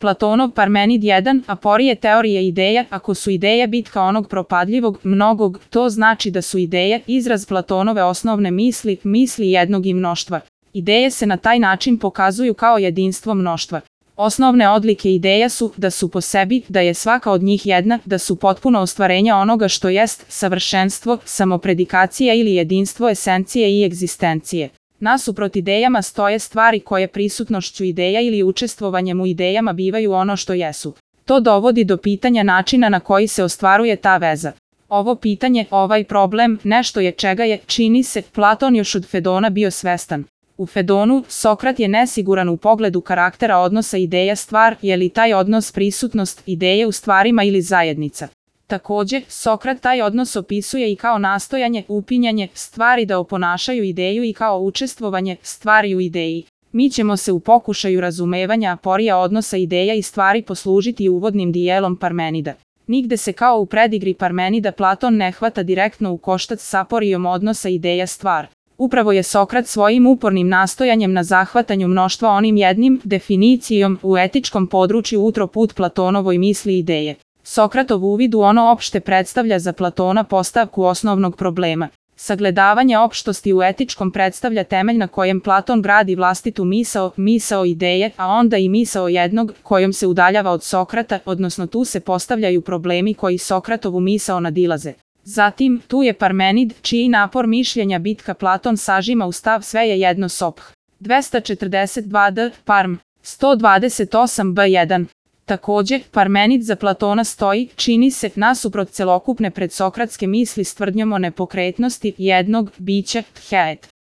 Platonov Parmenid 1, aporije teorije ideja, ako su ideje bitka onog propadljivog, mnogog, to znači da su ideje izraz Platonove osnovne misli, misli jednog i mnoštva. Ideje se na taj način pokazuju kao jedinstvo mnoštva. Osnovne odlike ideja su da su po sebi, da je svaka od njih jedna, da su potpuno ostvarenje onoga što jest savršenstvo, samopredikacija ili jedinstvo esencije i egzistencije. Nasuprot idejama stoje stvari koje prisutnošću ideja ili učestvovanjem u idejama bivaju ono što jesu. To dovodi do pitanja načina na koji se ostvaruje ta veza. Ovo pitanje, ovaj problem, nešto je čega je, čini se, Platon još od Fedona bio svestan. U Fedonu, Sokrat je nesiguran u pogledu karaktera odnosa ideja-stvar, je li taj odnos prisutnost ideje u stvarima ili zajednica. Također, Sokrat taj odnos opisuje i kao nastojanje, upinjanje, stvari da oponašaju ideju i kao učestvovanje, stvari u ideji. Mi ćemo se u pokušaju razumevanja aporija odnosa ideja i stvari poslužiti uvodnim dijelom Parmenida. Nigde se kao u predigri Parmenida Platon ne hvata direktno u koštac s aporijom odnosa ideja-stvar. Upravo je Sokrat svojim upornim nastojanjem na zahvatanju mnoštva onim jednim definicijom u etičkom području utro put Platonovoj misli ideje. Sokratov uvid u ono opšte predstavlja za Platona postavku osnovnog problema. Sagledavanje opštosti u etičkom predstavlja temelj na kojem Platon gradi vlastitu misao ideje, a onda i misao jednog, kojom se udaljava od Sokrata, odnosno tu se postavljaju problemi koji Sokratovu misao nadilaze. Zatim, tu je Parmenid, čiji napor mišljenja bitka Platon sažima u stav sve je jedno soph. 242d, Parm. 128b1. Također, Parmenid za Platona stoji, čini se, nasuprot celokupne predsokratske misli s tvrdnjom o nepokretnosti jednog bića, thet.